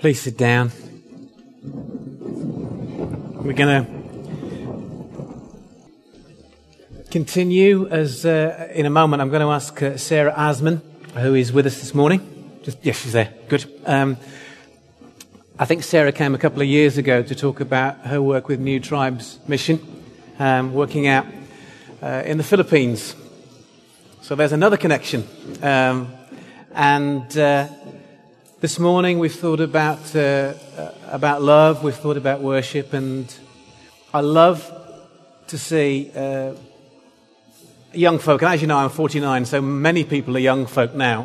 Please sit down. We're going to continue as in a moment. I'm going to ask Sarah Asman, who is with us this morning. Yes, she's there. Good. I think Sarah came a couple of years ago to talk about her work with New Tribes Mission, working out in the Philippines. So there's another connection. This morning we've thought about love, we've thought about worship, and I love to see young folk, and as you know I'm 49, so many people are young folk now,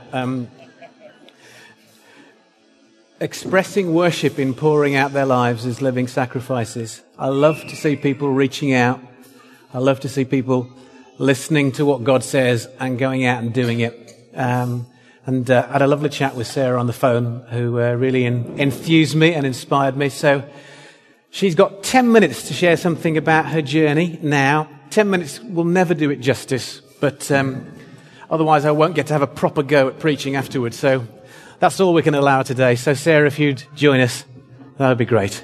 expressing worship in pouring out their lives as living sacrifices. I love to see people reaching out. I love to see people listening to what God says and going out and doing it. And I had a lovely chat with Sarah on the phone, who really enthused me and inspired me. So she's got 10 minutes to share something about her journey now. 10 minutes will never do it justice, but otherwise I won't get to have a proper go at preaching afterwards. So that's all we can allow today. So Sarah, if you'd join us, that would be great.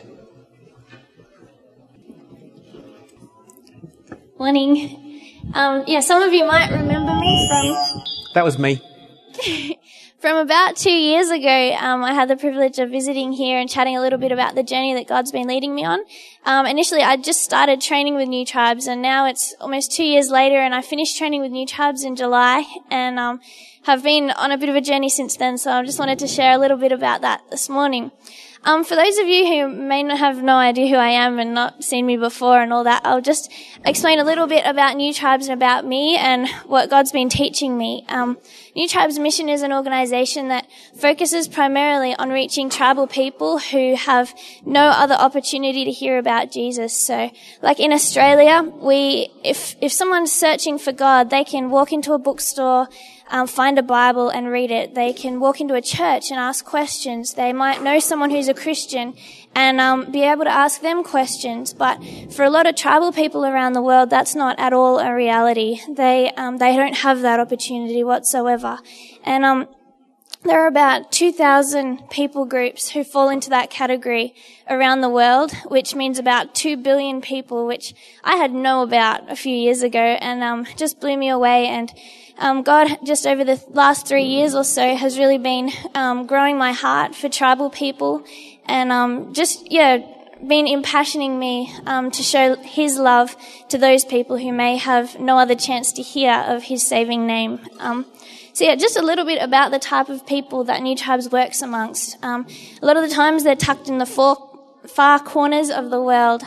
Morning. Some of you might remember me from... That was me. From about 2 years ago, I had the privilege of visiting here and chatting a little bit about the journey that God's been leading me on. Initially, I just started training with New Tribes, and now it's almost 2 years later, and I finished training with New Tribes in July, and have been on a bit of a journey since then, so I just wanted to share a little bit about that this morning. For those of you who may not have no idea who I am and not seen me before and all that, I'll just explain a little bit about New Tribes and about me and what God's been teaching me. New Tribes Mission is an organization that focuses primarily on reaching tribal people who have no other opportunity to hear about Jesus. So, like in Australia, if someone's searching for God, they can walk into a bookstore, find a Bible and read it. They can walk into a church and ask questions. They might know someone who's a Christian and be able to ask them questions. But for a lot of tribal people around the world, that's not at all a reality. They don't have that opportunity whatsoever. And there are about 2,000 people groups who fall into that category around the world, which means about 2 billion people, which I had known about a few years ago, and just blew me away. And God, just over the last 3 years or so, has really been growing my heart for tribal people, and been impassioning me to show His love to those people who may have no other chance to hear of His saving name. Just a little bit about the type of people that New Tribes works amongst. A lot of the times they're tucked in the far corners of the world.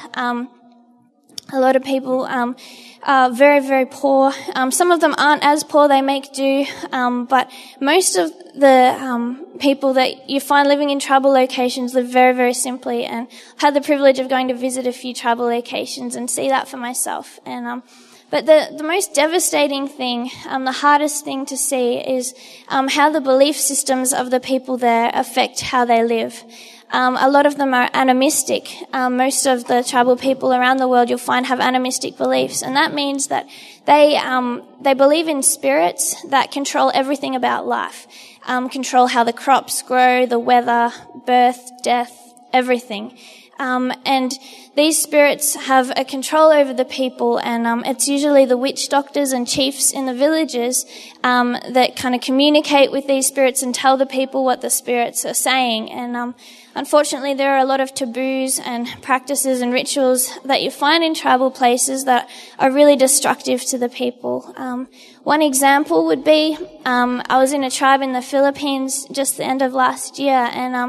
A lot of people are very, very poor. Some of them aren't as poor, they make do, but most of the people that you find living in tribal locations live very, very simply, and I've had the privilege of going to visit a few tribal locations and see that for myself. But the most devastating thing, the hardest thing to see is how the belief systems of the people there affect how they live. A lot of them are animistic. Most of the tribal people around the world you'll find have animistic beliefs, and that means that they believe in spirits that control everything about life, control how the crops grow, the weather, birth, death, everything. And these spirits have a control over the people, and it's usually the witch doctors and chiefs in the villages that kind of communicate with these spirits and tell the people what the spirits are saying. And unfortunately, there are a lot of taboos and practices and rituals that you find in tribal places that are really destructive to the people. One example would be I was in a tribe in the Philippines just the end of last year, and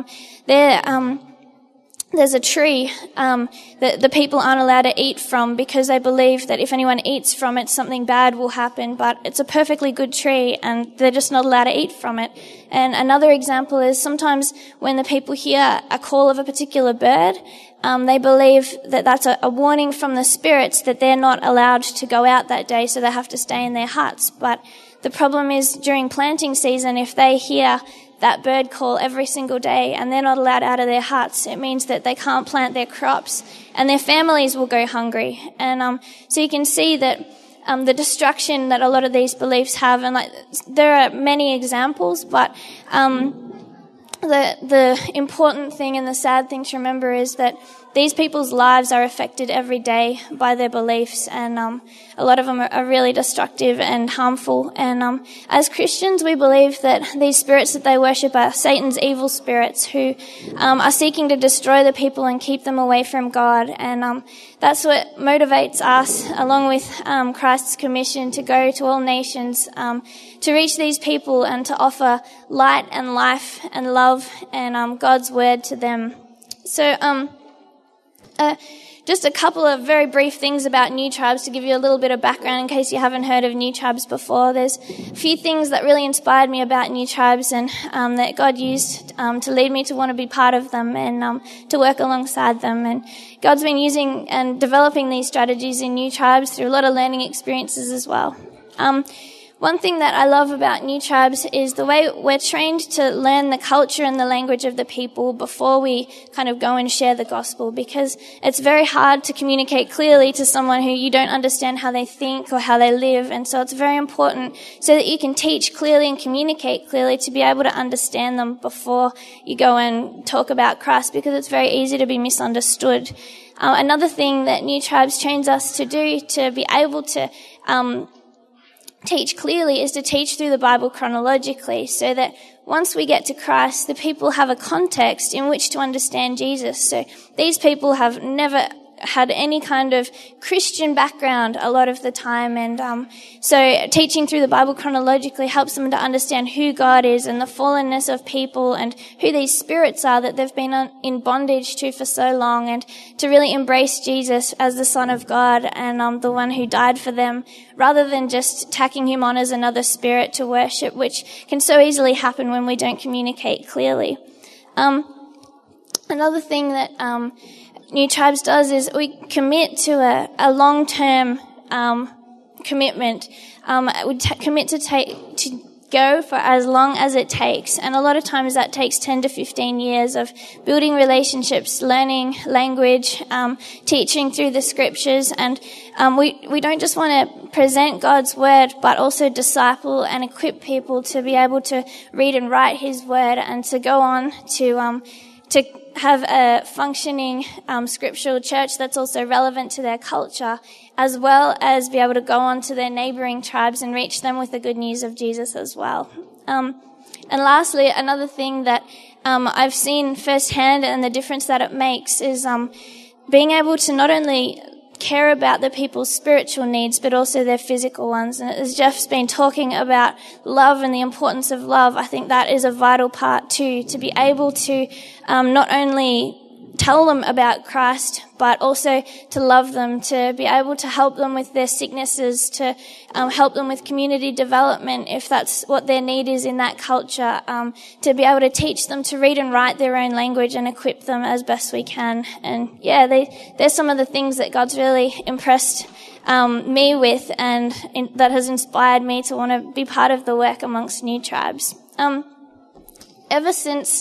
there's a tree that the people aren't allowed to eat from because they believe that if anyone eats from it, something bad will happen. But it's a perfectly good tree, and they're just not allowed to eat from it. And another example is sometimes when the people hear a call of a particular bird, they believe that that's a warning from the spirits that they're not allowed to go out that day, so they have to stay in their huts. But the problem is during planting season, if they hear that bird call every single day and they're not allowed out of their huts, it means that they can't plant their crops and their families will go hungry. And so you can see that the destruction that a lot of these beliefs have, and there are many examples, but the important thing and the sad thing to remember is that these people's lives are affected every day by their beliefs, and a lot of them are really destructive and harmful. And as Christians, we believe that these spirits that they worship are Satan's evil spirits who are seeking to destroy the people and keep them away from God. And that's what motivates us, along with Christ's commission to go to all nations, to reach these people and to offer light and life and love and God's word to them. So just a couple of very brief things about New Tribes to give you a little bit of background in case you haven't heard of New Tribes before. There's a few things that really inspired me about New Tribes and that God used to lead me to want to be part of them and to work alongside them. And God's been using and developing these strategies in New Tribes through a lot of learning experiences as well. One thing that I love about New Tribes is the way we're trained to learn the culture and the language of the people before we kind of go and share the gospel, because it's very hard to communicate clearly to someone who you don't understand how they think or how they live. And so it's very important so that you can teach clearly and communicate clearly to be able to understand them before you go and talk about Christ, because it's very easy to be misunderstood. Another thing that New Tribes trains us to do to be able to teach clearly is to teach through the Bible chronologically, so that once we get to Christ, the people have a context in which to understand Jesus. So these people have never had any kind of Christian background a lot of the time, and so teaching through the Bible chronologically helps them to understand who God is and the fallenness of people and who these spirits are that they've been in bondage to for so long, and to really embrace Jesus as the Son of God and the one who died for them, rather than just tacking him on as another spirit to worship, which can so easily happen when we don't communicate clearly. Another thing that New Tribes does is we commit to a long-term commitment. We commit to go for as long as it takes, and a lot of times that takes 10 to 15 years of building relationships, learning language, teaching through the scriptures, and we don't just want to present God's word, but also disciple and equip people to be able to read and write his word, and to go on to have a functioning scriptural church that's also relevant to their culture, as well as be able to go on to their neighbouring tribes and reach them with the good news of Jesus as well. And lastly, another thing that I've seen firsthand and the difference that it makes is being able to not only care about the people's spiritual needs, but also their physical ones. And as Jeff's been talking about love and the importance of love, I think that is a vital part too, to be able to not only tell them about Christ, but also to love them, to be able to help them with their sicknesses, to help them with community development if that's what their need is in that culture, to be able to teach them to read and write their own language and equip them as best we can. And yeah, there's some of the things that God's really impressed me with, and that has inspired me to want to be part of the work amongst New Tribes. Ever since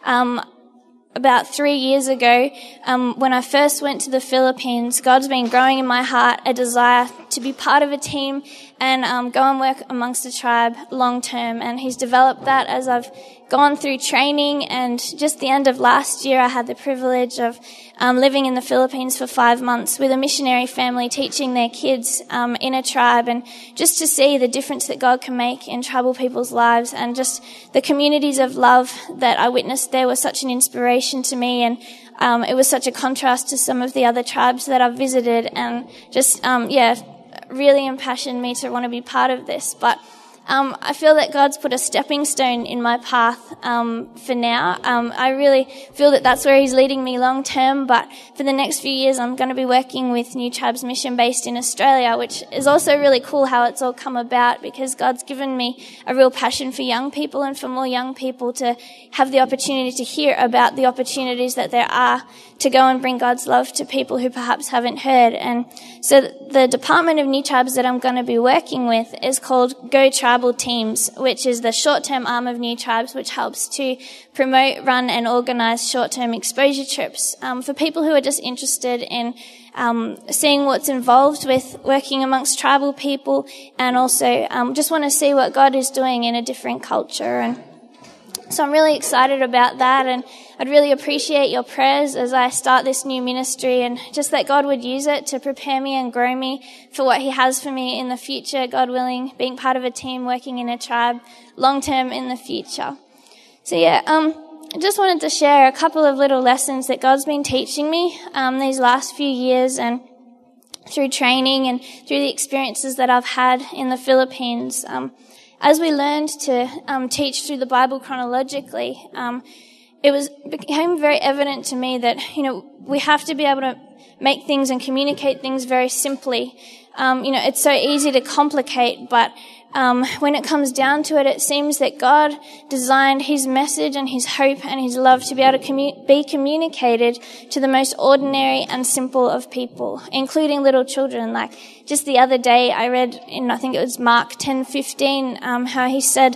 about 3 years ago, when I first went to the Philippines, God's been growing in my heart a desire to be part of a team and go and work amongst the tribe long term. And he's developed that as I've gone through training, and just the end of last year I had the privilege of living in the Philippines for 5 months with a missionary family, teaching their kids in a tribe, and just to see the difference that God can make in tribal people's lives, and just the communities of love that I witnessed there was such an inspiration to me, and it was such a contrast to some of the other tribes that I've visited, and just really impassioned me to want to be part of this. But I feel that God's put a stepping stone in my path for now. I really feel that that's where he's leading me long term, but for the next few years I'm going to be working with New Tribes Mission based in Australia, which is also really cool how it's all come about, because God's given me a real passion for young people and for more young people to have the opportunity to hear about the opportunities that there are to go and bring God's love to people who perhaps haven't heard. And so the department of New Tribes that I'm going to be working with is called Go Tribal Teams, which is the short-term arm of New Tribes, which helps to promote, run and organise short-term exposure trips for people who are just interested in seeing what's involved with working amongst tribal people, and also just want to see what God is doing in a different culture. And So I'm really excited about that, and I'd really appreciate your prayers as I start this new ministry, and just that God would use it to prepare me and grow me for what he has for me in the future, God willing, being part of a team, working in a tribe, long term in the future. So I just wanted to share a couple of little lessons that God's been teaching me these last few years, and through training and through the experiences that I've had in the Philippines. As we learned to teach through the Bible chronologically, it became very evident to me that, we have to be able to make things and communicate things very simply. It's so easy to complicate, but when it comes down to it, it seems that God designed his message and his hope and his love to be able to be communicated to the most ordinary and simple of people, including little children. Like just the other day, I read in, I think it was Mark 10:15, how he said,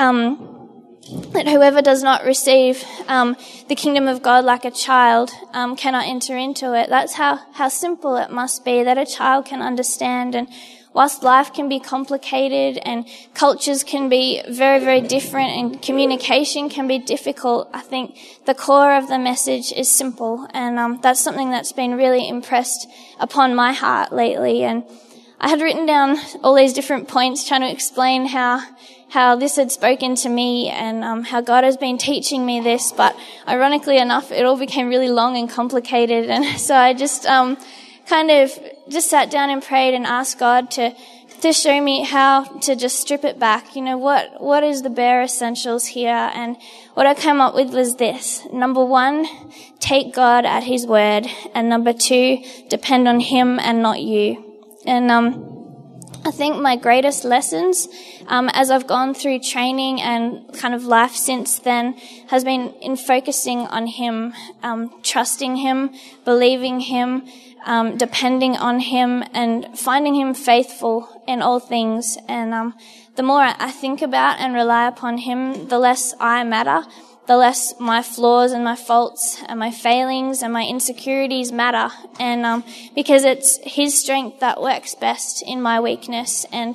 that whoever does not receive the kingdom of God like a child cannot enter into it. That's how simple it must be, that a child can understand. And whilst life can be complicated and cultures can be very, very different and communication can be difficult, I think the core of the message is simple. And that's something that's been really impressed upon my heart lately. And I had written down all these different points trying to explain how this had spoken to me and how God has been teaching me this, but ironically enough, it all became really long and complicated. And so I just kind of just sat down and prayed and asked God to show me how to just strip it back. What is the bare essentials here? And what I came up with was this. Number 1, take God at his word. And number 2, depend on him and not you. And I think my greatest lessons, as I've gone through training and kind of life since then, has been in focusing on him, trusting him, believing him, depending on him, and finding him faithful in all things. And the more I think about and rely upon him, the less I matter, the less my flaws and my faults and my failings and my insecurities matter. And because it's his strength that works best in my weakness, and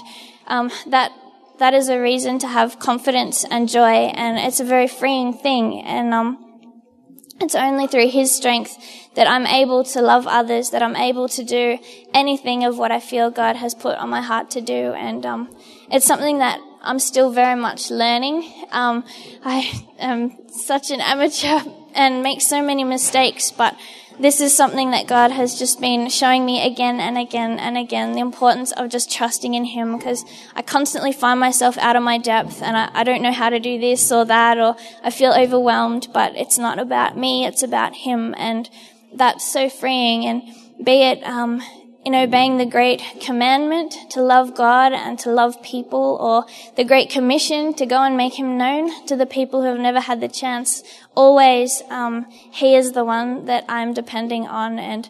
that is a reason to have confidence and joy, and it's a very freeing thing. And it's only through his strength that I'm able to love others, that I'm able to do anything of what I feel God has put on my heart to do. And it's something that I'm still very much learning. I am such an amateur and make so many mistakes, but this is something that God has just been showing me again and again and again, the importance of just trusting in him, because I constantly find myself out of my depth and I don't know how to do this or that, or I feel overwhelmed, but it's not about me, it's about him. And that's so freeing. And be it in obeying the great commandment to love God and to love people, or the great commission to go and make him known to the people who have never had the chance, always he is the one that I'm depending on. And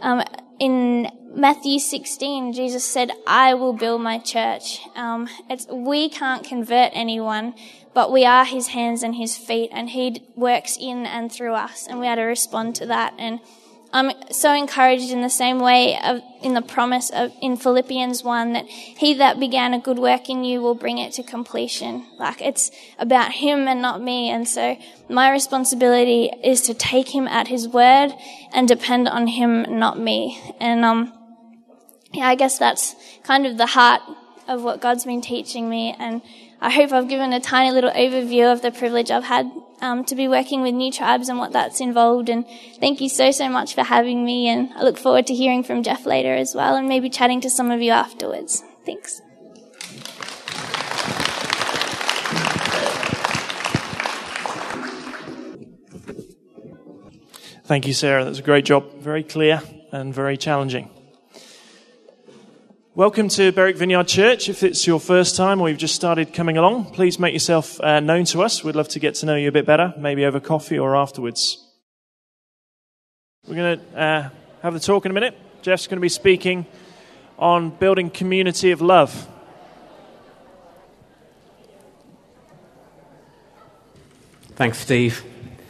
in Matthew 16, Jesus said, I will build my church. We can't convert anyone, but we are his hands and his feet, and he works in and through us, and we have to respond to that. And I'm so encouraged in the same way in the promise in Philippians 1 that he that began a good work in you will bring it to completion. Like, it's about him and not me. And so my responsibility is to take him at his word and depend on him, not me. And I guess that's kind of the heart of what God's been teaching me. And I hope I've given a tiny little overview of the privilege I've had to be working with New Tribes and what that's involved. And thank you so much for having me. And I look forward to hearing from Jeff later as well, and maybe chatting to some of you afterwards. Thanks. Thank you, Sarah. That was a great job. Very clear and very challenging. Welcome to Berwick Vineyard Church. If it's your first time or you've just started coming along, please make yourself known to us. We'd love to get to know you a bit better, maybe over coffee or afterwards. We're going to have the talk in a minute. Jeff's going to be speaking on building community of love. Thanks, Steve.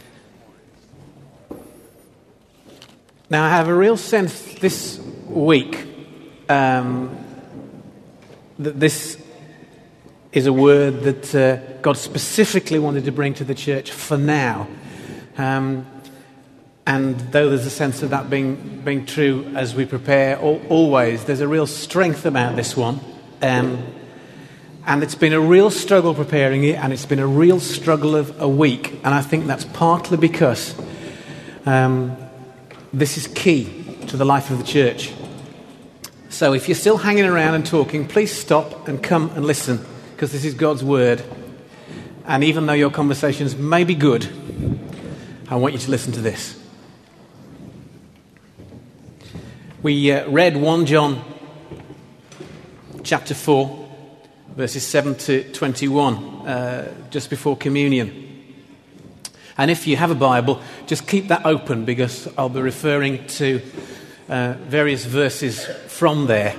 Now, I have a real sense this week that this is a word that God specifically wanted to bring to the church for now. And though there's a sense of that being true as we prepare always, there's a real strength about this one. And it's been a real struggle preparing it, and it's been a real struggle of a week. And I think that's partly because this is key to the life of the church. So if you're still hanging around and talking, please stop and come and listen, because this is God's word. And even though your conversations may be good, I want you to listen to this. We read 1 John chapter 4, verses 7 to 21, just before communion. And if you have a Bible, just keep that open, because I'll be referring to various verses from there.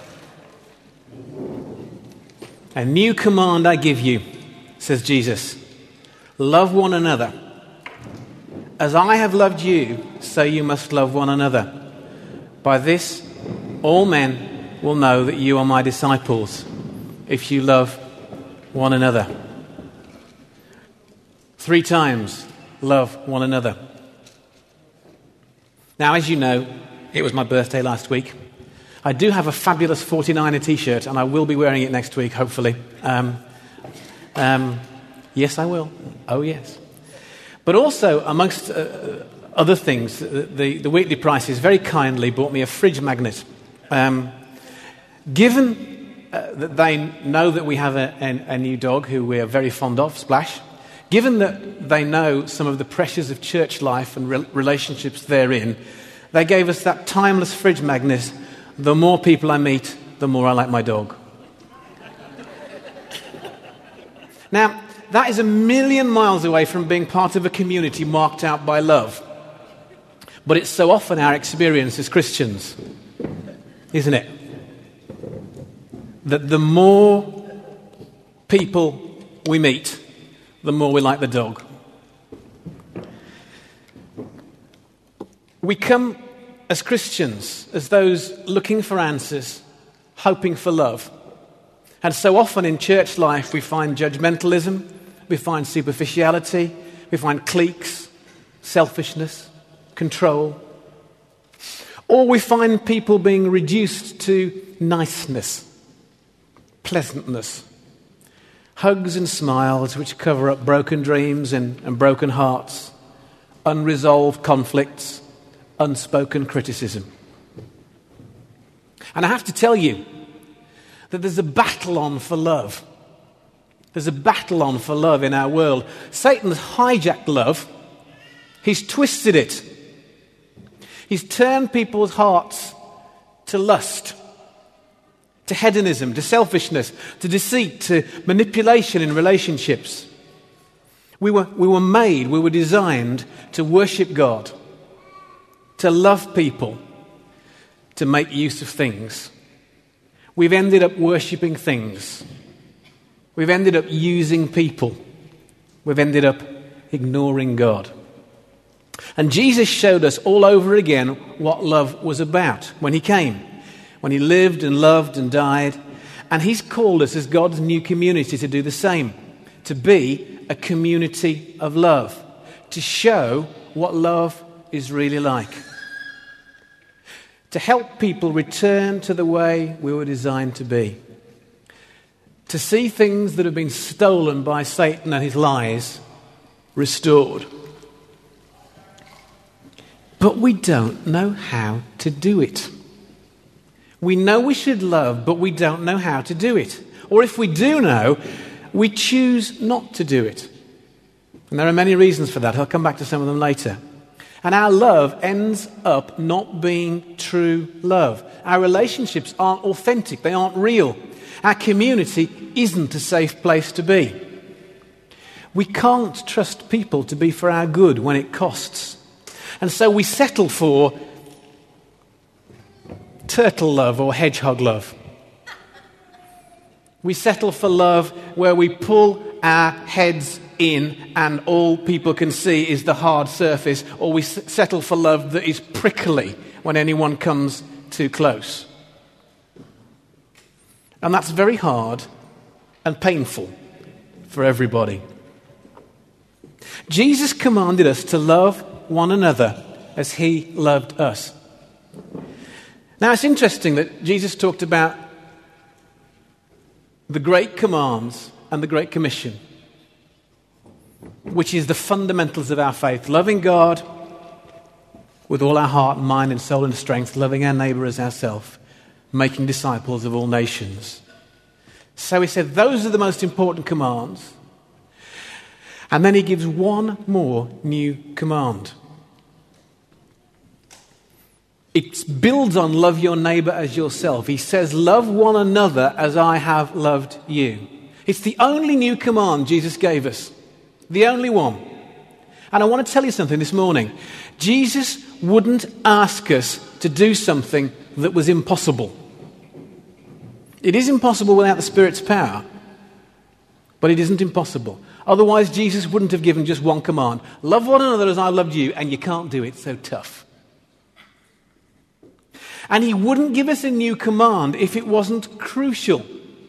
A new command I give you, says Jesus. Love one another. As I have loved you, so you must love one another. By this, all men will know that you are my disciples, if you love one another. 3 times, love one another. Now, as you know, it was my birthday last week. I do have a fabulous 49er t-shirt, and I will be wearing it next week, hopefully. Yes, I will. Oh, yes. But also, amongst other things, the Weekly Prices very kindly bought me a fridge magnet. Given that they know that we have a new dog who we are very fond of, Splash, given that they know some of the pressures of church life and relationships therein, they gave us that timeless fridge magnet. The more people I meet, the more I like my dog. Now, that is a million miles away from being part of a community marked out by love. But it's so often our experience as Christians, isn't it? That the more people we meet, the more we like the dog. We come as Christians, as those looking for answers, hoping for love. And so often in church life we find judgmentalism, we find superficiality, we find cliques, selfishness, control. Or we find people being reduced to niceness, pleasantness, hugs and smiles which cover up broken dreams and broken hearts, unresolved conflicts, unspoken criticism. And I have to tell you that there's a battle on for love. There's a battle on for love in our world. Satan's hijacked love. He's twisted it. He's turned people's hearts to lust, to hedonism, to selfishness, to deceit, to manipulation in relationships. We were designed to worship God, to love people, to make use of things. We've ended up worshipping things. We've ended up using people. We've ended up ignoring God. And Jesus showed us all over again what love was about when he came, when he lived and loved and died. And he's called us as God's new community to do the same, to be a community of love, to show what love is really like, to help people return to the way we were designed to be, to see things that have been stolen by Satan and his lies restored. But we don't know how to do it. We know we should love, but we don't know how to do it. Or if we do know, we choose not to do it. And there are many reasons for that. I'll come back to some of them later. And our love ends up not being true love. Our relationships aren't authentic. They aren't real. Our community isn't a safe place to be. We can't trust people to be for our good when it costs. And so we settle for turtle love or hedgehog love. We settle for love where we pull our heads in and all people can see is the hard surface, or we settle for love that is prickly when anyone comes too close. And that's very hard and painful for everybody. Jesus commanded us to love one another as he loved us. Now, it's interesting that Jesus talked about the great commands and the Great Commission, which is the fundamentals of our faith. Loving God with all our heart, mind and soul and strength, loving our neighbour as ourselves, making disciples of all nations. So he said those are the most important commands. And then he gives one more new command. It builds on love your neighbour as yourself. He says, love one another as I have loved you. It's the only new command Jesus gave us. The only one. And I want to tell you something this morning. Jesus wouldn't ask us to do something that was impossible. It is impossible without the Spirit's power, but it isn't impossible. Otherwise, Jesus wouldn't have given just one command. Love one another as I loved you, and you can't do it, so tough. And he wouldn't give us a new command if it wasn't crucial.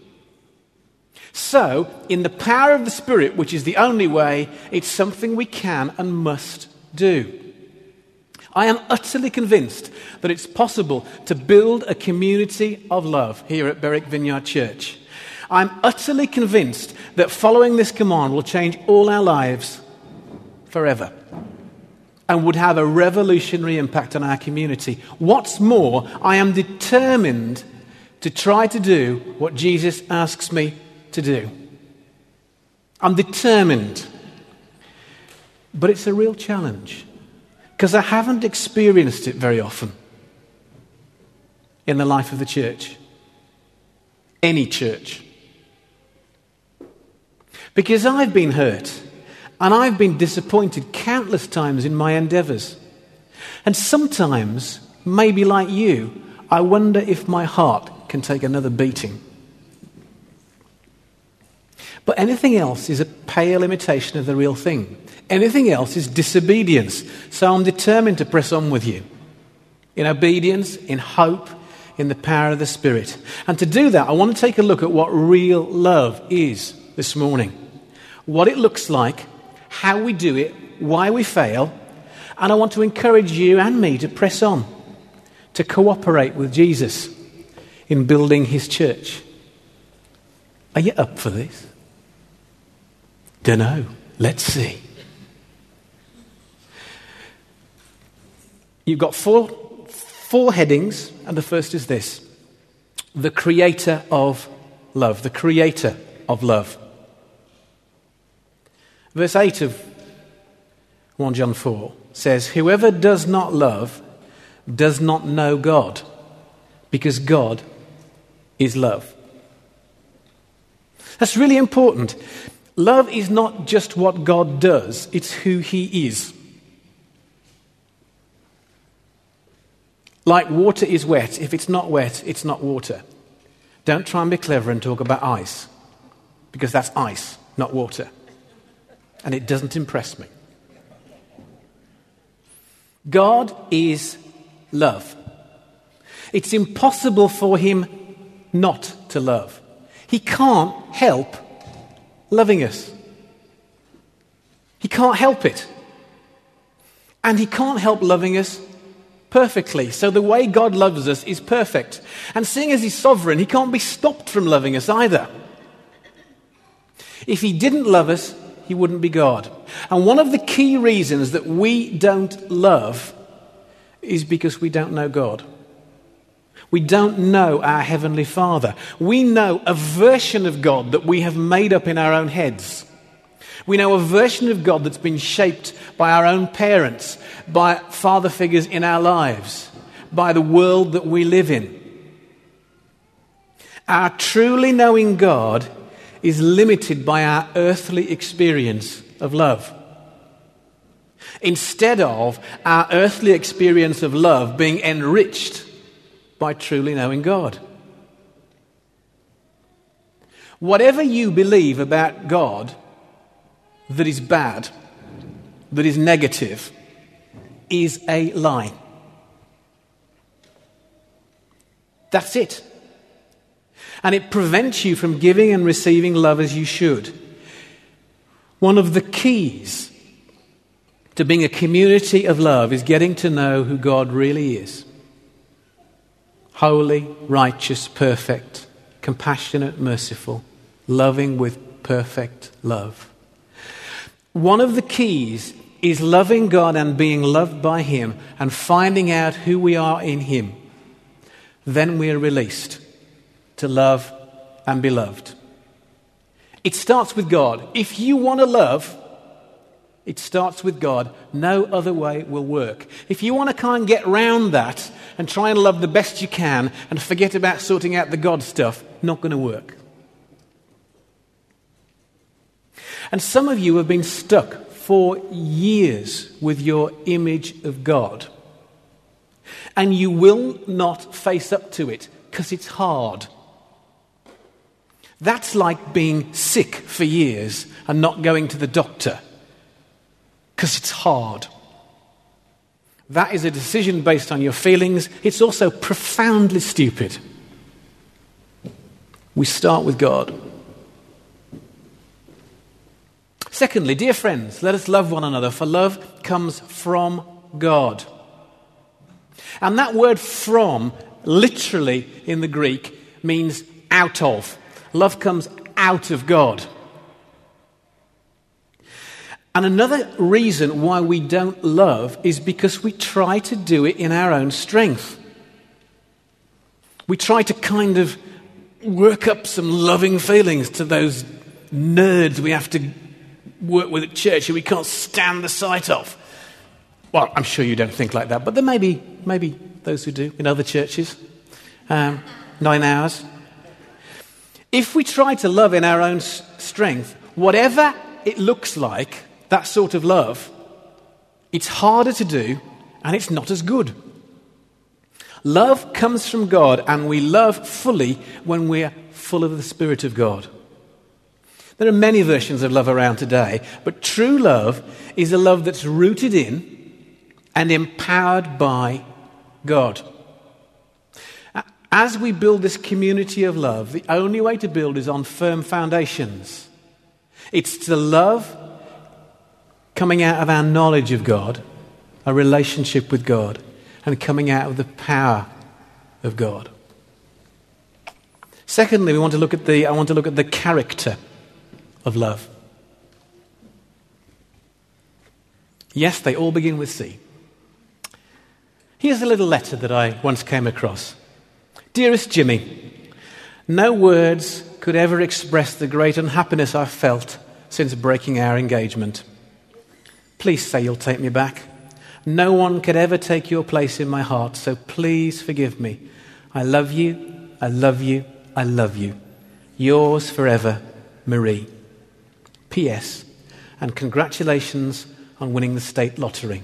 So, in the power of the Spirit, which is the only way, it's something we can and must do. I am utterly convinced that it's possible to build a community of love here at Berwick Vineyard Church. I'm utterly convinced that following this command will change all our lives forever and would have a revolutionary impact on our community. What's more, I am determined to try to do what Jesus asks me to do. I'm determined. But it's a real challenge because I haven't experienced it very often in the life of the church. Any church. Because I've been hurt and I've been disappointed countless times in my endeavours. And sometimes, maybe like you, I wonder if my heart can take another beating. But anything else is a pale imitation of the real thing. Anything else is disobedience. So I'm determined to press on with you. In obedience, in hope, in the power of the Spirit. And to do that, I want to take a look at what real love is this morning. What it looks like, how we do it, why we fail. And I want to encourage you and me to press on, to cooperate with Jesus in building his church. Are you up for this? Dunno. Let's see. You've got four headings, and the first is this. The creator of love. The creator of love. Verse 8 of 1 John 4 says, whoever does not love does not know God, because God is love. That's really important. Love is not just what God does, it's who he is. Like water is wet. If it's not wet, it's not water. Don't try and be clever and talk about ice, because that's ice, not water. And it doesn't impress me. God is love. It's impossible for him not to love. He can't help loving us. He can't help it. And he can't help loving us perfectly. So the way God loves us is perfect. And seeing as he's sovereign, he can't be stopped from loving us either. If he didn't love us, he wouldn't be God. And one of the key reasons that we don't love is because we don't know God. We don't know our Heavenly Father. We know a version of God that we have made up in our own heads. We know a version of God that's been shaped by our own parents, by father figures in our lives, by the world that we live in. Our truly knowing God is limited by our earthly experience of love. Instead of our earthly experience of love being enriched by truly knowing God. Whatever you believe about God that is bad, that is negative, is a lie. That's it. And it prevents you from giving and receiving love as you should. One of the keys to being a community of love is getting to know who God really is. Holy, righteous, perfect, compassionate, merciful, loving with perfect love. One of the keys is loving God and being loved by Him and finding out who we are in Him. Then we are released to love and be loved. It starts with God. If you want to love, it starts with God. No other way will work. If you want to kind of get round that and try and love the best you can and forget about sorting out the God stuff, not going to work. And some of you have been stuck for years with your image of God. And you will not face up to it because it's hard. That's like being sick for years and not going to the doctor because it's hard. That is a decision based on your feelings. It's also profoundly stupid. We start with God. Secondly, dear friends, let us love one another, for love comes from God. And that word from, literally in the Greek, means out of. Love comes out of God. And another reason why we don't love is because we try to do it in our own strength. We try to kind of work up some loving feelings to those nerds we have to work with at church who we can't stand the sight of. Well, I'm sure you don't think like that, but there may be those who do in other churches. 9 hours. If we try to love in our own strength, whatever it looks like, that sort of love, it's harder to do and it's not as good. Love comes from God, and we love fully when we're full of the Spirit of God. There are many versions of love around today, but true love is a love that's rooted in and empowered by God. As we build this community of love, the only way to build is on firm foundations. It's the love coming out of our knowledge of God, a relationship with God, and coming out of the power of God. Secondly, I want to look at the character of love. Yes, they all begin with C. Here's a little letter that I once came across. Dearest Jimmy, no words could ever express the great unhappiness I've felt since breaking our engagement. Please say you'll take me back. No one could ever take your place in my heart, so please forgive me. I love you, I love you, I love you. Yours forever, Marie. P.S. And congratulations on winning the state lottery.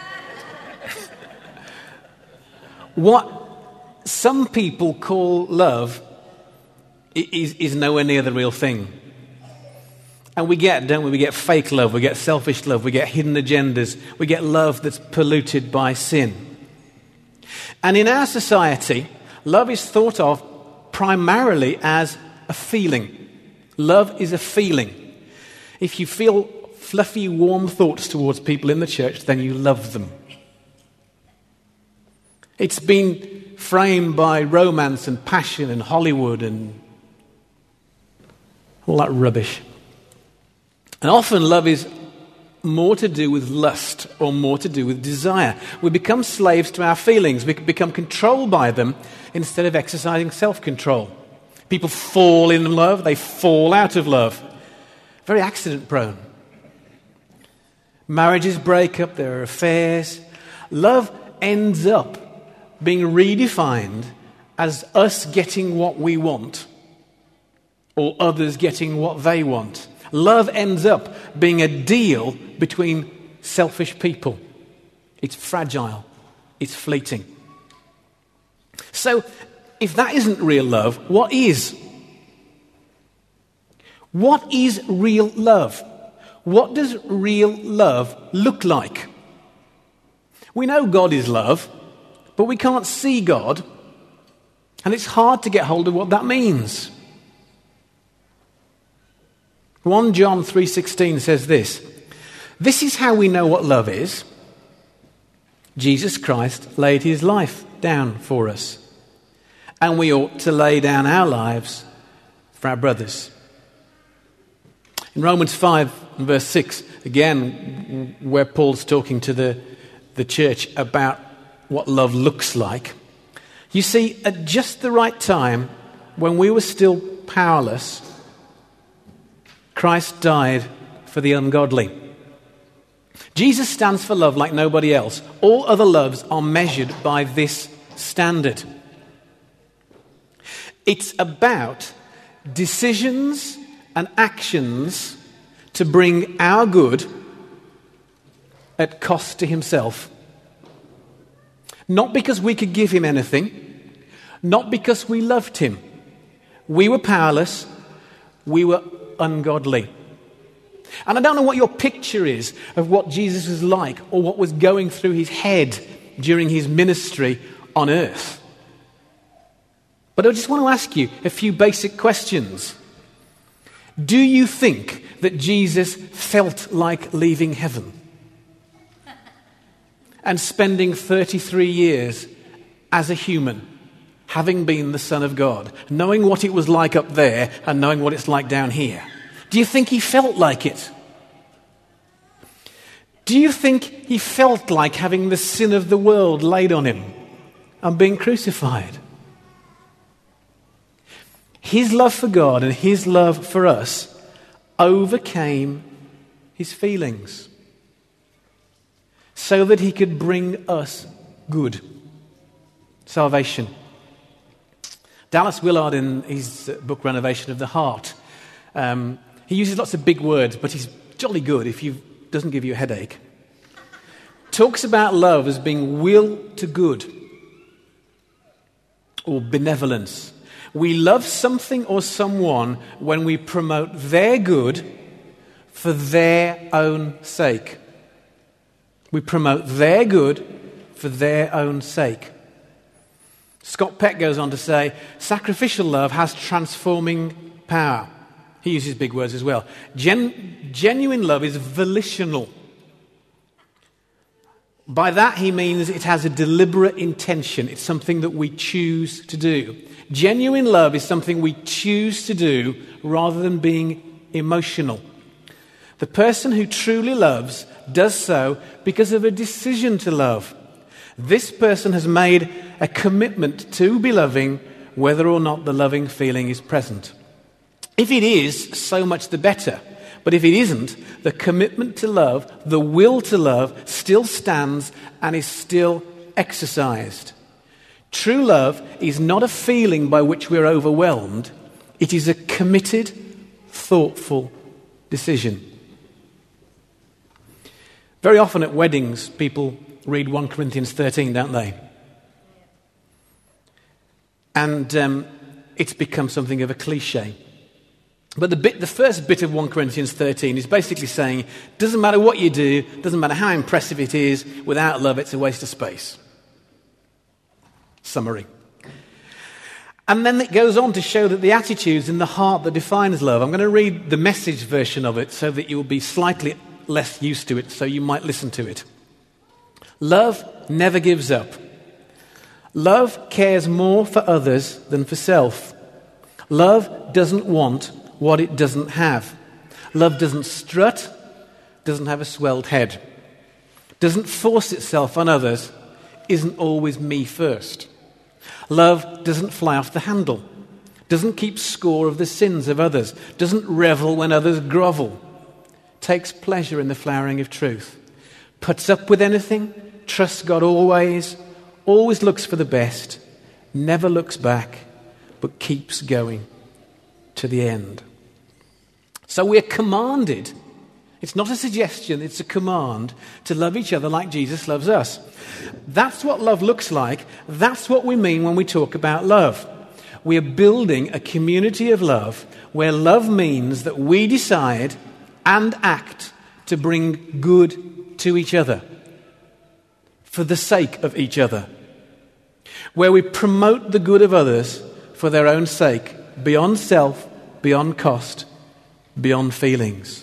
What some people call love is nowhere near the real thing. And we get, don't we? We get fake love, we get selfish love, we get hidden agendas, we get love that's polluted by sin. And in our society, love is thought of primarily as a feeling. Love is a feeling. If you feel fluffy, warm thoughts towards people in the church, then you love them. It's been framed by romance and passion and Hollywood and all that rubbish. And often love is more to do with lust or more to do with desire. We become slaves to our feelings. We become controlled by them instead of exercising self-control. People fall in love, they fall out of love. Very accident-prone. Marriages break up, there are affairs. Love ends up being redefined as us getting what we want or others getting what they want. Love ends up being a deal between selfish people. It's fragile. It's fleeting. So, if that isn't real love, what is? What is real love? What does real love look like? We know God is love, but we can't see God. And it's hard to get hold of what that means. 1 John 3:16 says this: "This is how we know what love is. Jesus Christ laid his life down for us, and we ought to lay down our lives for our brothers." In Romans 5 and verse 6, again, where Paul's talking to the church about what love looks like, you see, at just the right time, when we were still powerless, Christ died for the ungodly. Jesus stands for love like nobody else. All other loves are measured by this standard. It's about decisions and actions to bring our good at cost to himself. Not because we could give him anything, not because we loved him. We were powerless, we were ungodly. And I don't know what your picture is of what Jesus was like or what was going through his head during his ministry on earth. But I just want to ask you a few basic questions. Do you think that Jesus felt like leaving heaven and spending 33 years as a human, having been the Son of God, knowing what it was like up there and knowing what it's like down here? Do you think he felt like it? Do you think he felt like having the sin of the world laid on him and being crucified? His love for God and his love for us overcame his feelings so that he could bring us good, salvation. Dallas Willard, in his book Renovation of the Heart, he uses lots of big words, but he's jolly good if he doesn't give you a headache. Talks about love as being will to good or benevolence. We love something or someone when we promote their good for their own sake. We promote their good for their own sake. Scott Peck goes on to say, sacrificial love has transforming power. He uses big words as well. Genuine love is volitional. By that he means it has a deliberate intention. It's something that we choose to do. Genuine love is something we choose to do rather than being emotional. The person who truly loves does so because of a decision to love. This person has made a commitment to be loving whether or not the loving feeling is present. If it is, so much the better. But if it isn't, the commitment to love, the will to love, still stands and is still exercised. True love is not a feeling by which we're overwhelmed. It is a committed, thoughtful decision. Very often at weddings, people read 1 Corinthians 13, don't they? And it's become something of a cliche. But the first bit of 1 Corinthians 13 is basically saying, doesn't matter what you do, doesn't matter how impressive it is, without love it's a waste of space. Summary. And then it goes on to show that the attitude's in the heart that defines love. I'm going to read the Message version of it so that you'll be slightly less used to it, so you might listen to it. Love never gives up. Love cares more for others than for self. Love doesn't want what it doesn't have. Love doesn't strut, doesn't have a swelled head, doesn't force itself on others, isn't always me first. Love doesn't fly off the handle, doesn't keep score of the sins of others, doesn't revel when others grovel, takes pleasure in the flowering of truth, puts up with anything, trusts God always looks for the best, never looks back, but keeps going to the end. So we're commanded, it's not a suggestion, it's a command, to love each other like Jesus loves us. That's what love looks like. That's what we mean when we talk about love. We're building a community of love where love means that we decide and act to bring good to each other for the sake of each other. where we promote the good of others for their own sake, beyond self, beyond cost, beyond feelings.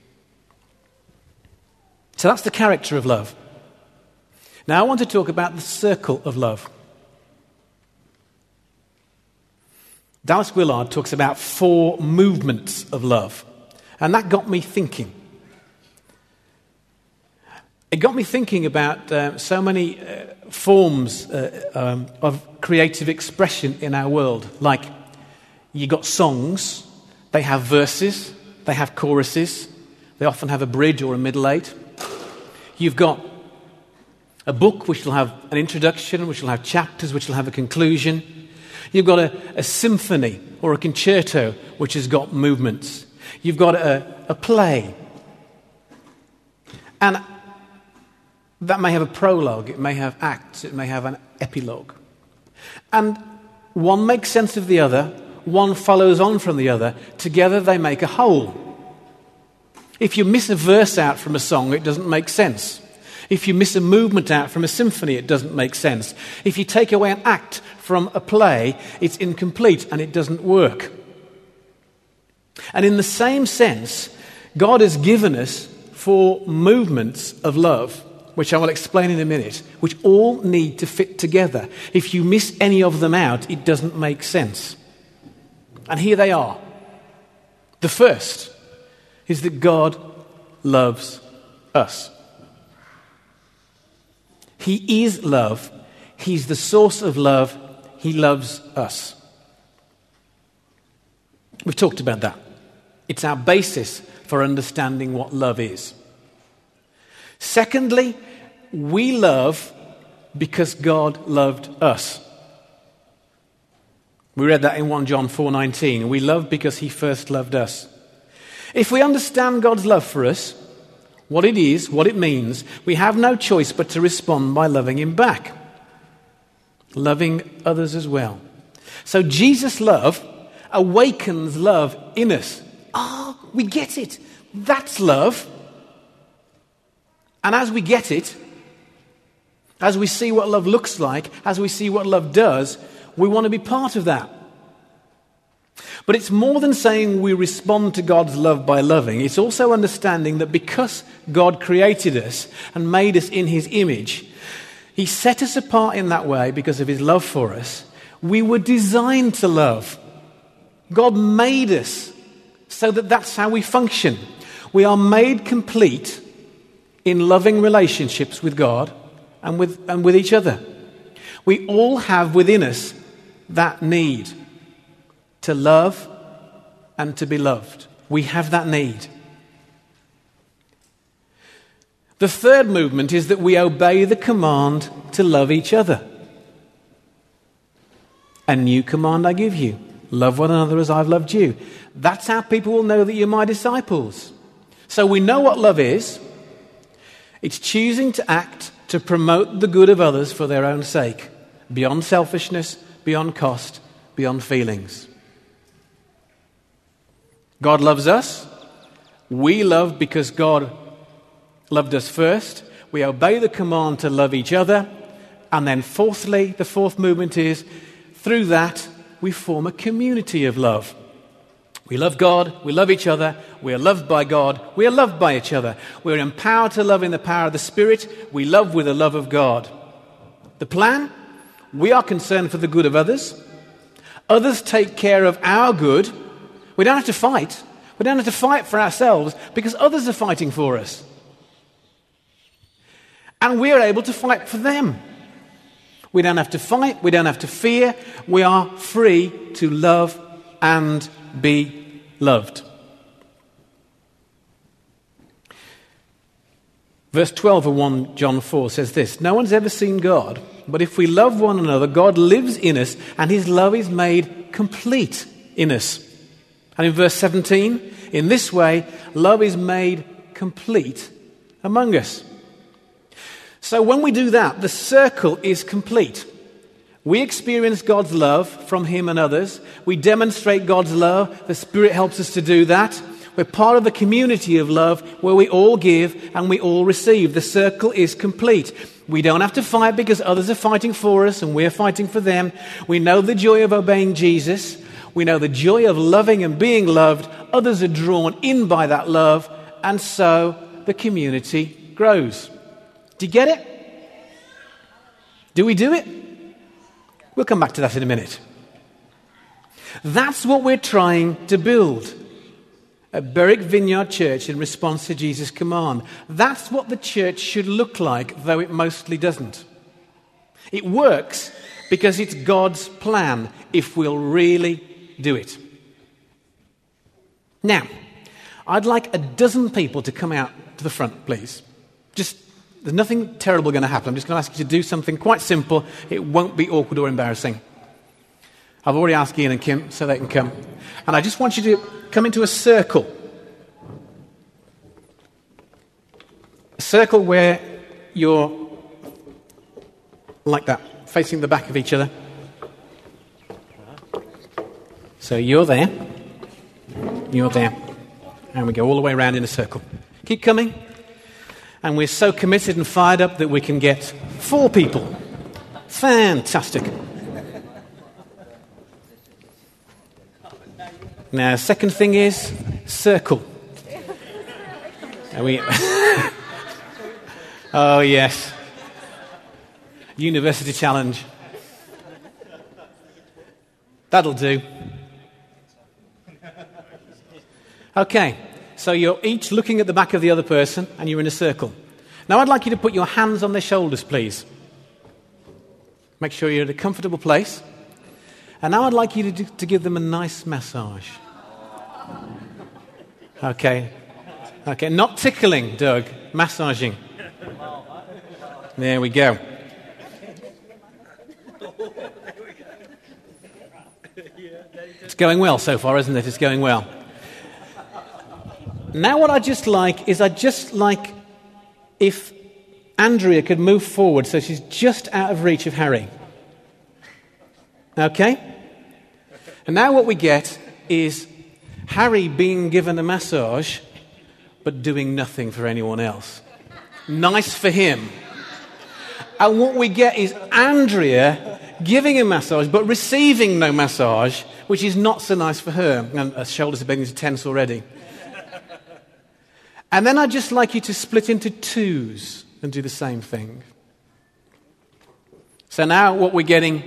So that's the character of love. Now I want to talk about the circle of love. Dallas Willard talks about 4 movements of love. And that got me thinking. It got me thinking about so many forms of creative expression in our world. Like, you got songs, they have verses, they have choruses, they often have a bridge or a middle eight. You've got a book which will have an introduction, which will have chapters, which will have a conclusion. You've got a symphony or a concerto which has got movements. You've got a play. And that may have a prologue, it may have acts, it may have an epilogue. And one makes sense of the other, one follows on from the other. Together they make a whole. If you miss a verse out from a song, it doesn't make sense. If you miss a movement out from a symphony, it doesn't make sense. If you take away an act from a play, it's incomplete and it doesn't work. And in the same sense, God has given us 4 movements of love, which I will explain in a minute, which all need to fit together. If you miss any of them out, it doesn't make sense. And here they are. The first is that God loves us. He is love. He's the source of love. He loves us. We've talked about that. It's our basis for understanding what love is. Secondly, we love because God loved us. We read that in 1 John 4:19. We love because he first loved us. If we understand God's love for us, what it is, what it means, we have no choice but to respond by loving him back. Loving others as well. So Jesus' love awakens love in us. We get it. That's love. And as we get it, as we see what love looks like, as we see what love does, we want to be part of that. But it's more than saying we respond to God's love by loving. It's also understanding that because God created us and made us in his image, he set us apart in that way because of his love for us. We were designed to love. God made us so that that's how we function. We are made complete in loving relationships with God and with each other. We all have within us that need to love and to be loved. We have that need. The third movement is that we obey the command to love each other. A new command I give you. Love one another as I've loved you. That's how people will know that you're my disciples. So we know what love is. It's choosing to act to promote the good of others for their own sake, beyond selfishness, beyond cost, beyond feelings. God loves us. We love because God loved us first. We obey the command to love each other. And then fourthly, the fourth movement is, through that, we form a community of love. We love God, we love each other, we are loved by God, we are loved by each other. We're empowered to love in the power of the Spirit, we love with the love of God. The plan? We are concerned for the good of others. Others take care of our good. We don't have to fight. We don't have to fight for ourselves because others are fighting for us. And we are able to fight for them. We don't have to fight. We don't have to fear. We are free to love and be loved. Verse 12 of 1 John 4 says this: no one's ever seen God, but if we love one another, God lives in us and his love is made complete in us. And in verse 17, in this way, love is made complete among us. So when we do that, the circle is complete. We experience God's love from him and others. We demonstrate God's love. The Spirit helps us to do that. We're part of the community of love where we all give and we all receive. The circle is complete. We don't have to fight because others are fighting for us and we're fighting for them. We know the joy of obeying Jesus. We know the joy of loving and being loved. Others are drawn in by that love, and so the community grows. Do you get it? Do we do it? We'll come back to that in a minute. That's what we're trying to build at Berwick Vineyard Church in response to Jesus' command. That's what the church should look like, though it mostly doesn't. It works because it's God's plan if we'll really do it. Now, I'd like a dozen people to come out to the front, please. There's nothing terrible going to happen. I'm just going to ask you to do something quite simple. It won't be awkward or embarrassing. I've already asked Ian and Kim so they can come. And I just want you to come into a circle. A circle where you're like that, facing the back of each other. So you're there. You're there. And we go all the way around in a circle. Keep coming. And we're so committed and fired up that we can get 4 people. Fantastic. Now, second thing is circle. Oh, yes. University challenge. That'll do. Okay. So you're each looking at the back of the other person and you're in a circle. Now I'd like you to put your hands on their shoulders, please. Make sure you're at a comfortable place. And now I'd like you to give them a nice massage. Okay. Okay, not tickling, Doug. Massaging. There we go. It's going well so far, isn't it? It's going well. Now what I'd just like if Andrea could move forward so she's just out of reach of Harry. Okay? And now what we get is Harry being given a massage but doing nothing for anyone else. Nice for him. And what we get is Andrea giving a massage but receiving no massage, which is not so nice for her. And her shoulders are beginning to tense already. And then I'd just like you to split into 2s and do the same thing. So now what we're getting...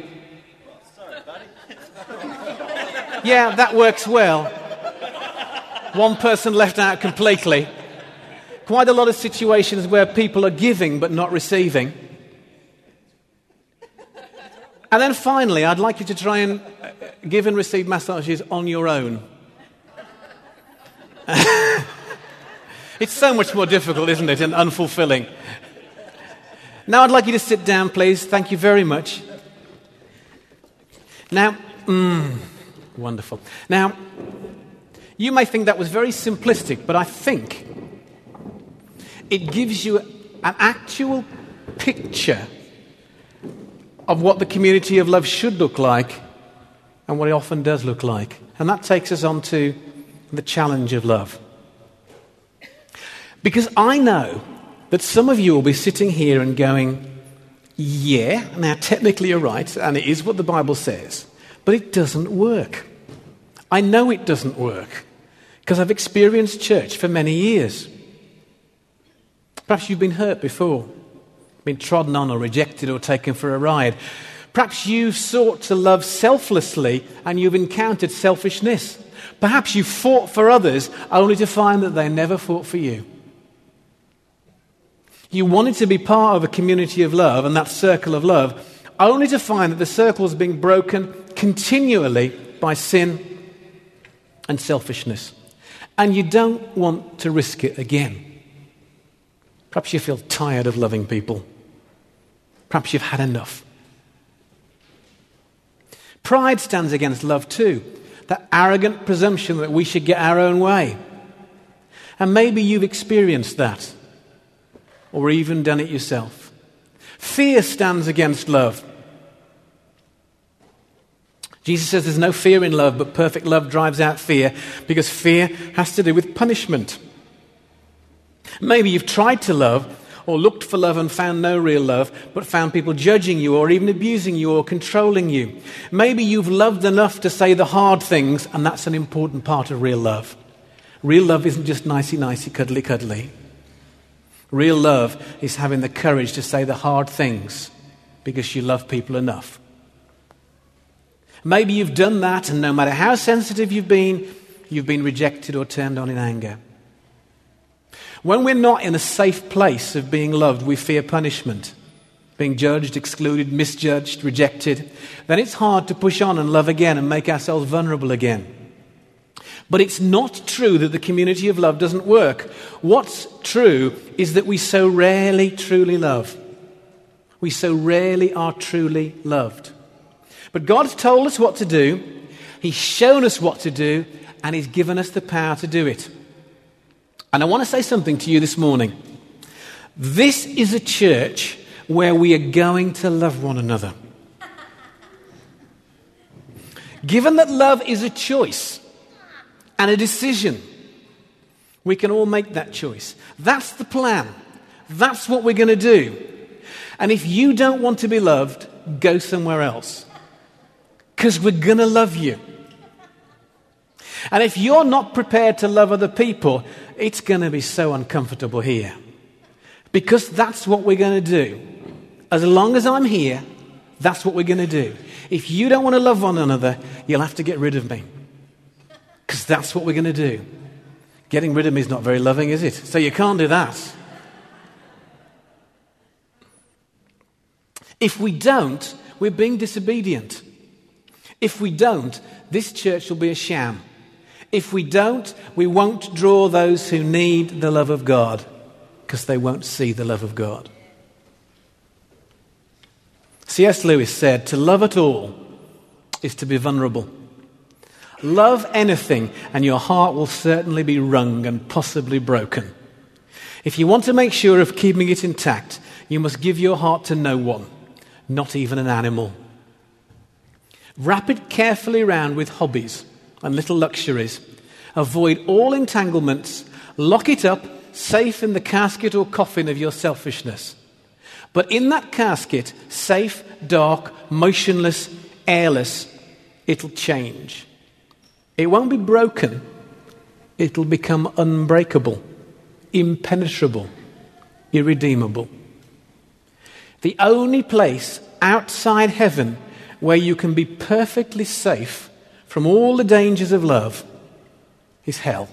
Yeah, that works well. One person left out completely. Quite a lot of situations where people are giving but not receiving. And then finally, I'd like you to try and give and receive massages on your own. It's so much more difficult, isn't it, and unfulfilling. Now I'd like you to sit down, please. Thank you very much. Now, wonderful. Now, you may think that was very simplistic, but I think it gives you an actual picture of what the community of love should look like and what it often does look like. And that takes us on to the challenge of love. Because I know that some of you will be sitting here and going, yeah, now technically you're right, and it is what the Bible says, but it doesn't work. I know it doesn't work, because I've experienced church for many years. Perhaps you've been hurt before, been trodden on or rejected or taken for a ride. Perhaps you've sought to love selflessly and you've encountered selfishness. Perhaps you fought for others only to find that they never fought for you. You wanted to be part of a community of love and that circle of love, only to find that the circle is being broken continually by sin and selfishness. And you don't want to risk it again. Perhaps you feel tired of loving people. Perhaps you've had enough. Pride stands against love too. That arrogant presumption that we should get our own way. And maybe you've experienced that. Or even done it yourself. Fear stands against love. Jesus says there's no fear in love, but perfect love drives out fear, because fear has to do with punishment. Maybe you've tried to love or looked for love and found no real love, but found people judging you or even abusing you or controlling you. Maybe you've loved enough to say the hard things, and that's an important part of real love. Real love isn't just nicey-nicey, cuddly-cuddly. Real love is having the courage to say the hard things because you love people enough. Maybe you've done that, and no matter how sensitive you've been rejected or turned on in anger. When we're not in a safe place of being loved, we fear punishment, being judged, excluded, misjudged, rejected. Then it's hard to push on and love again and make ourselves vulnerable again. But it's not true that the community of love doesn't work. What's true is that we so rarely truly love. We so rarely are truly loved. But God's told us what to do, He's shown us what to do, and He's given us the power to do it. And I want to say something to you this morning. This is a church where we are going to love one another. Given that love is a choice and a decision, we can all make that choice. That's the plan. That's what we're going to do. And if you don't want to be loved, go somewhere else. Because we're going to love you. And if you're not prepared to love other people, it's going to be so uncomfortable here. Because that's what we're going to do. As long as I'm here, that's what we're going to do. If you don't want to love one another, you'll have to get rid of me. Because that's what we're going to do. Getting rid of me is not very loving, is it? So you can't do that. If we don't, we're being disobedient. If we don't, this church will be a sham. If we don't, we won't draw those who need the love of God, because they won't see the love of God. C.S. Lewis said, to love at all is to be vulnerable. Love anything and your heart will certainly be wrung and possibly broken. If you want to make sure of keeping it intact, you must give your heart to no one, not even an animal. Wrap it carefully round with hobbies and little luxuries. Avoid all entanglements. Lock it up, safe in the casket or coffin of your selfishness. But in that casket, safe, dark, motionless, airless, it'll change. It won't be broken. It'll become unbreakable, impenetrable, irredeemable. The only place outside heaven where you can be perfectly safe from all the dangers of love is hell.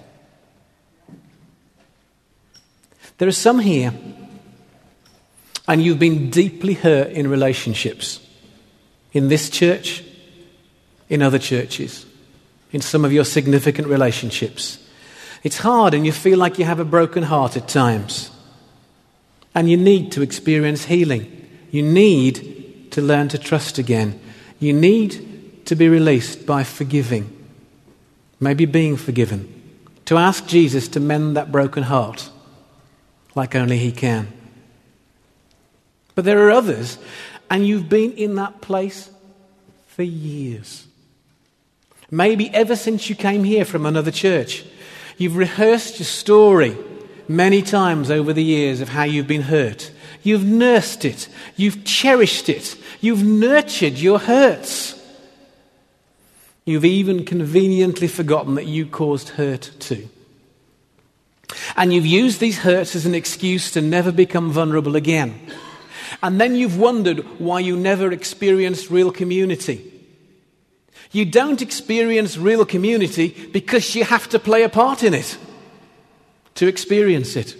There are some here, and you've been deeply hurt in relationships. In this church, in other churches, in some of your significant relationships. It's hard and you feel like you have a broken heart at times. And you need to experience healing. You need to learn to trust again. You need to be released by forgiving. Maybe being forgiven. To ask Jesus to mend that broken heart like only He can. But there are others, and you've been in that place for years. Maybe ever since you came here from another church. You've rehearsed your story many times over the years of how you've been hurt. You've nursed it. You've cherished it. You've nurtured your hurts. You've even conveniently forgotten that you caused hurt too. And you've used these hurts as an excuse to never become vulnerable again. And then you've wondered why you never experienced real community. You don't experience real community because you have to play a part in it to experience it.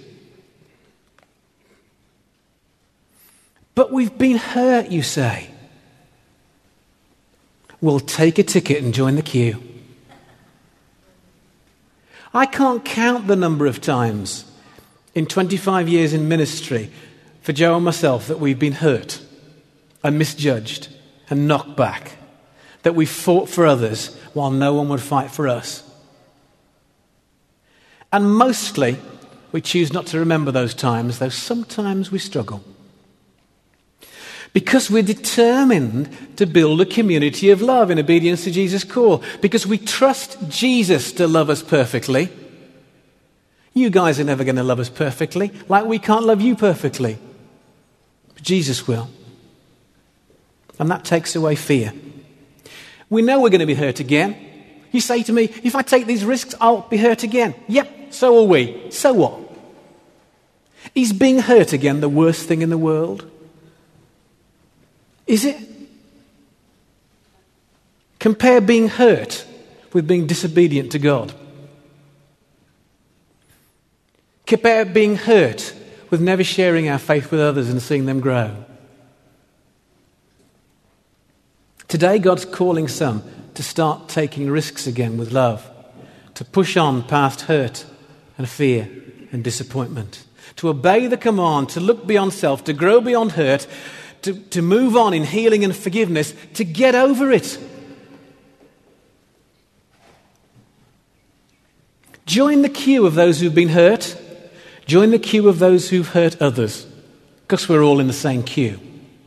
But we've been hurt, you say. Well, take a ticket and join the queue. I can't count the number of times in 25 years in ministry for Joe and myself that we've been hurt and misjudged and knocked back, that we fought for others while no one would fight for us. And mostly we choose not to remember those times, though sometimes we struggle. Because we're determined to build a community of love in obedience to Jesus' call. Because we trust Jesus to love us perfectly. You guys are never going to love us perfectly, like we can't love you perfectly. But Jesus will. And that takes away fear. We know we're going to be hurt again. You say to me, if I take these risks, I'll be hurt again. Yep, so will we. So what? Is being hurt again the worst thing in the world? Is it? Compare being hurt with being disobedient to God. Compare being hurt with never sharing our faith with others and seeing them grow. Today, God's calling some to start taking risks again with love, to push on past hurt and fear and disappointment, to obey the command, to look beyond self, to grow beyond hurt, to move on in healing and forgiveness, to get over it. Join the queue of those who've been hurt. Join the queue of those who've hurt others, because we're all in the same queue.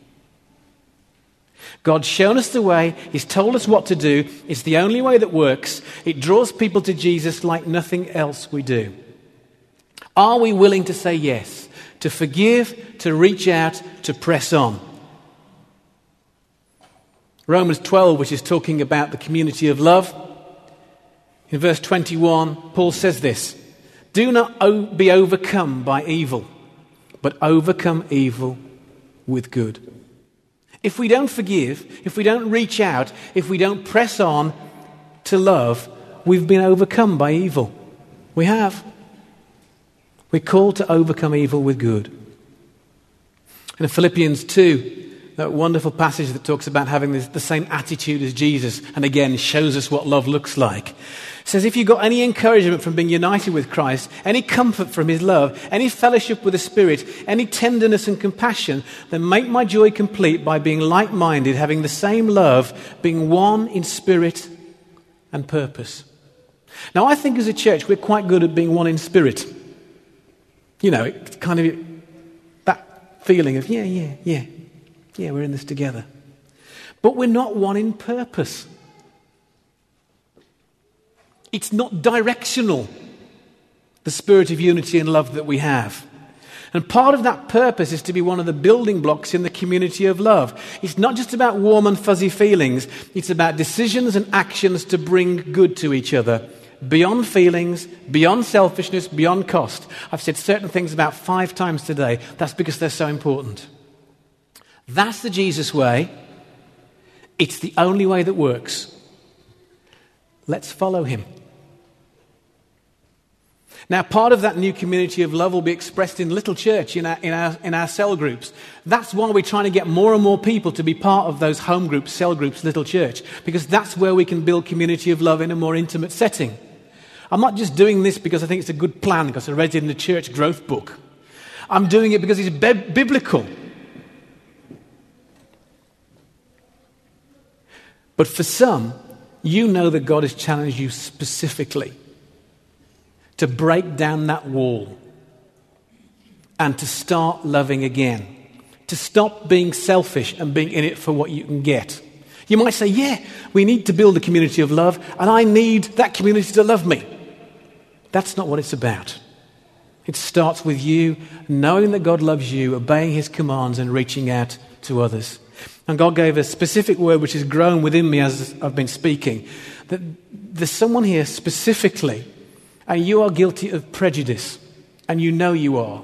God's shown us the way. He's told us what to do. It's the only way that works. It draws people to Jesus like nothing else we do. Are we willing to say yes, to forgive, to reach out, to press on? Romans 12, which is talking about the community of love. In verse 21, Paul says this: do not be overcome by evil, but overcome evil with good. If we don't forgive, if we don't reach out, if we don't press on to love, we've been overcome by evil. We have. We're called to overcome evil with good. In Philippians 2, that wonderful passage that talks about having the same attitude as Jesus, and again shows us what love looks like. It says, if you've got any encouragement from being united with Christ, any comfort from his love, any fellowship with the Spirit, any tenderness and compassion, then make my joy complete by being like-minded, having the same love, being one in spirit and purpose. Now, I think as a church, we're quite good at being one in spirit. You know, it's kind of that feeling of, yeah, we're in this together. But we're not one in purpose. It's not directional, the spirit of unity and love that we have. And part of that purpose is to be one of the building blocks in the community of love. It's not just about warm and fuzzy feelings. It's about decisions and actions to bring good to each other. Beyond feelings, beyond selfishness, beyond cost. I've said certain things about 5 times today. That's because they're so important. That's the Jesus way. It's the only way that works. Let's follow him. Now, part of that new community of love will be expressed in Little Church, in our cell groups. That's why we're trying to get more and more people to be part of those home groups, cell groups, Little Church, because that's where we can build community of love in a more intimate setting. I'm not just doing this because I think it's a good plan, because I read it in the church growth book. I'm doing it because it's biblical. But for some, you know that God has challenged you specifically to break down that wall and to start loving again, to stop being selfish and being in it for what you can get. You might say, yeah, we need to build a community of love, and I need that community to love me. That's not what it's about. It starts with you knowing that God loves you, obeying his commands and reaching out to others. And God gave a specific word which has grown within me as I've been speaking, that there's someone here specifically, and you are guilty of prejudice, and you know you are.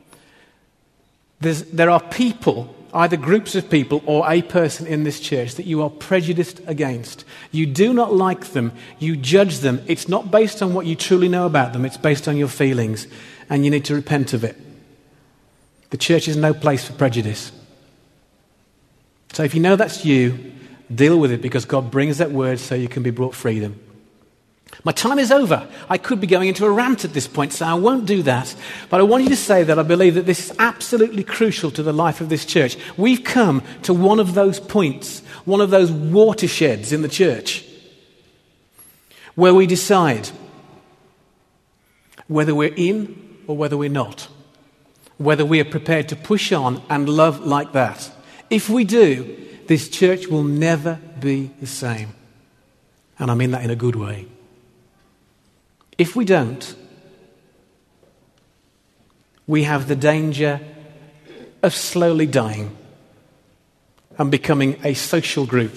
There are people, either groups of people or a person in this church, that you are prejudiced against. You do not like them. You judge them. It's not based on what you truly know about them. It's based on your feelings, and you need to repent of it. The church is no place for prejudice. So if you know that's you, deal with it, because God brings that word so you can be brought freedom. My time is over. I could be going into a rant at this point, so I won't do that. But I want you to say that I believe that this is absolutely crucial to the life of this church. We've come to one of those points, one of those watersheds in the church, where we decide whether we're in or whether we're not, whether we are prepared to push on and love like that. If we do, this church will never be the same. And I mean that in a good way. If we don't, we have the danger of slowly dying and becoming a social group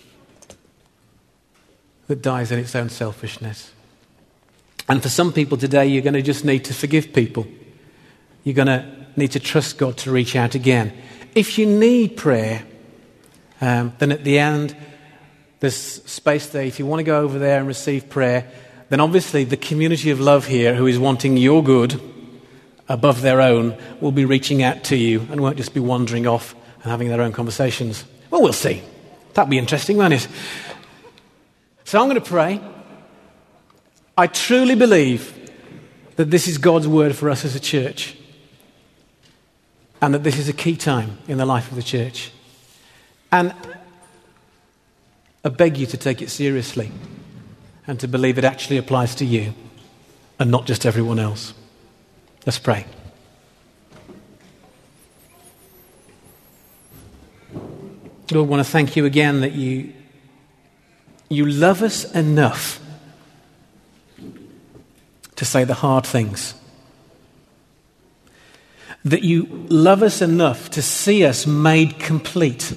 that dies in its own selfishness. And for some people today, you're going to just need to forgive people. You're going to need to trust God to reach out again. If you need prayer, then at the end, there's space there. If you want to go over there and receive prayer, then obviously the community of love here, who is wanting your good above their own, will be reaching out to you and won't just be wandering off and having their own conversations. Well, we'll see. That'd be interesting, won't it? So I'm going to pray. I truly believe that this is God's word for us as a church, and that this is a key time in the life of the church. And I beg you to take it seriously and to believe it actually applies to you and not just everyone else. Let's pray. Lord, I want to thank you again that you love us enough to say the hard things. That you love us enough to see us made complete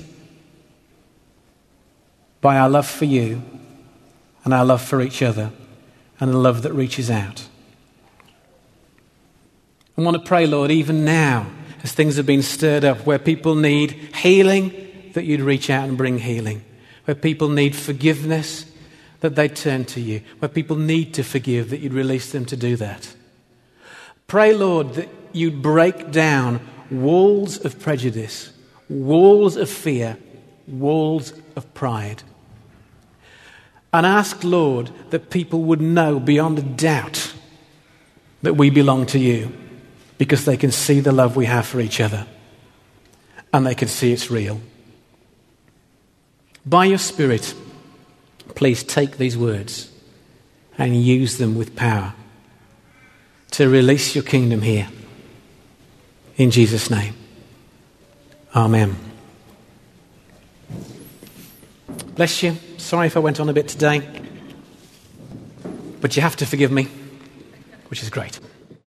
by our love for you and our love for each other and a love that reaches out. I want to pray, Lord, even now, as things have been stirred up, where people need healing, that you'd reach out and bring healing. Where people need forgiveness, that they'd turn to you. Where people need to forgive, that you'd release them to do that. Pray, Lord, that you'd break down walls of prejudice, walls of fear, walls of pride. And ask, Lord, that people would know beyond a doubt that we belong to you, because they can see the love we have for each other and they can see it's real. By your Spirit, please take these words and use them with power to release your kingdom here. In Jesus' name. Amen. Bless you. Sorry if I went on a bit today, but you have to forgive me, which is great.